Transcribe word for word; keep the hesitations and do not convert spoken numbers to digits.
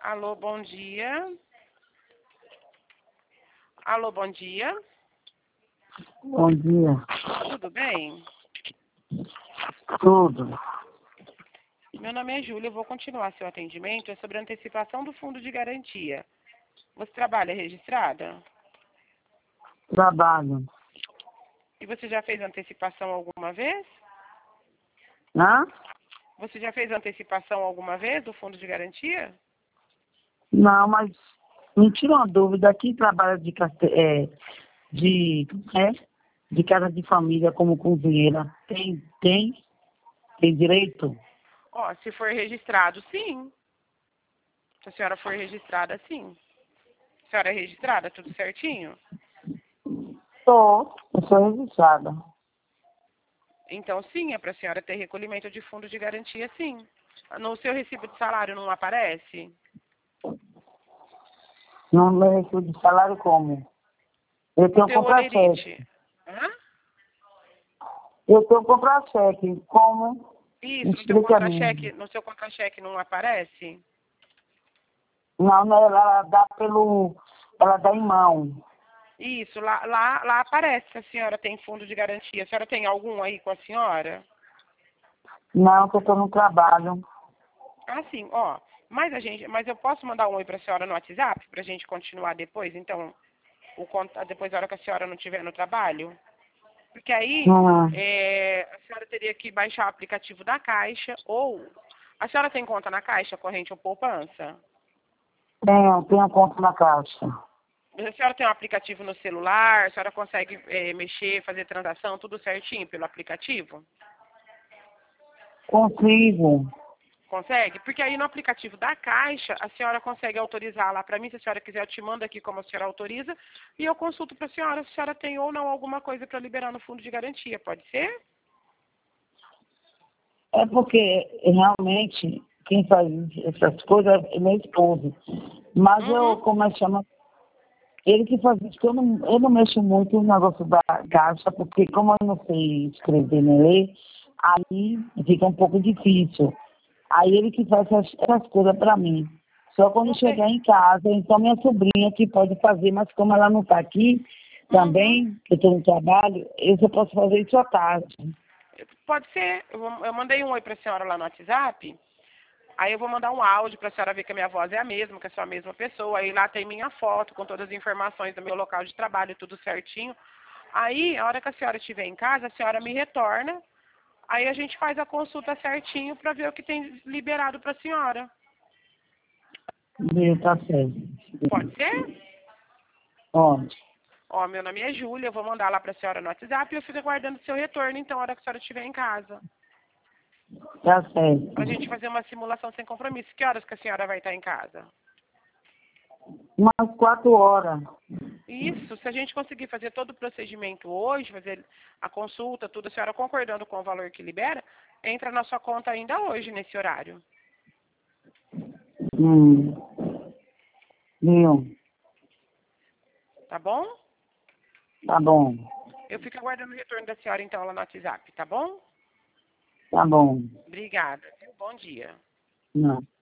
Alô, bom dia. Alô, bom dia. Bom dia. Tudo bem? Tudo. Meu nome é Júlia, eu vou continuar seu atendimento. É sobre a antecipação do fundo de garantia. Você trabalha registrada? Trabalho. E você já fez antecipação alguma vez? Hã? Você já fez antecipação alguma vez do fundo de garantia? Não, mas me tira uma dúvida. Aqui trabalha de, carte- é, de, é, de casa de família como cozinheira. Tem, tem, tem direito? Ó, se for registrado, sim. Se a senhora for registrada, sim. A senhora é registrada, tudo certinho? Tô. Eu sou registrada. Então, sim, é para a senhora ter recolhimento de fundo de garantia, sim. No seu recibo de salário não aparece? Não me recibo de salário como? Eu No tenho teu contra-cheque. olerite. Hã? Eu tenho contra-cheque. Como? Me Isso, no teu explica a mim. contra-cheque, no seu contra-cheque não aparece? Não, não, ela dá pelo... Ela dá em mão. Isso, lá, lá, lá aparece que a senhora tem fundo de garantia. A senhora tem algum aí com a senhora? Não, que eu tô no trabalho. Ah, sim, ó. Mas a gente, mas eu posso mandar um oi para a senhora no WhatsApp para a gente continuar depois, então, o conta depois da hora que a senhora não estiver no trabalho? Porque aí Hum. é, a senhora teria que baixar o aplicativo da Caixa ou a senhora tem conta na Caixa, corrente ou poupança? Tenho, tenho conta na caixa. A senhora tem um aplicativo no celular, a senhora consegue é, mexer, fazer transação, tudo certinho pelo aplicativo? Consigo. Consegue? Porque aí no aplicativo da Caixa, a senhora consegue autorizar lá para mim, se a senhora quiser, eu te mando aqui como a senhora autoriza, e eu consulto para a senhora se a senhora tem ou não alguma coisa para liberar no fundo de garantia, pode ser? É porque realmente quem faz essas coisas é meu esposo. Mas eu, Uhum. como é que chama? Ele que faz isso, que eu não, eu não mexo muito no negócio da caixa, porque como eu não sei escrever nem ler, aí fica um pouco difícil. Aí ele que faz essas, essas coisas para mim. Só quando Não tem. chegar em casa, então minha sobrinha que pode fazer, mas como ela não está aqui Uhum. também, que eu estou no trabalho, eu só posso fazer isso à tarde. Pode ser. Eu, vou- eu mandei um oi para a senhora lá no WhatsApp. Aí eu vou mandar um áudio para a senhora ver que a minha voz é a mesma, que eu sou a mesma pessoa. Aí lá tem minha foto com todas as informações do meu local de trabalho, tudo certinho. Aí, a hora que a senhora estiver em casa, a senhora me retorna. Aí a gente faz a consulta certinho para ver o que tem liberado para a senhora. Meu, tá certo. Pode ser? Ó, Ó, meu nome é Júlia, eu vou mandar lá para a senhora no WhatsApp e eu fico aguardando o seu retorno, então, a hora que a senhora estiver em casa. tá certo. Para a gente fazer uma simulação sem compromisso. Que horas que a senhora vai estar em casa? Umas quatro horas. Isso, se a gente conseguir fazer todo o procedimento hoje, fazer a consulta, tudo, a senhora concordando com o valor que libera, entra na sua conta ainda hoje, nesse horário. Hum. Viu? Tá bom? Tá bom. Eu fico aguardando o retorno da senhora, então, lá no WhatsApp, tá bom? Tá bom. Obrigada. Bom dia. Não.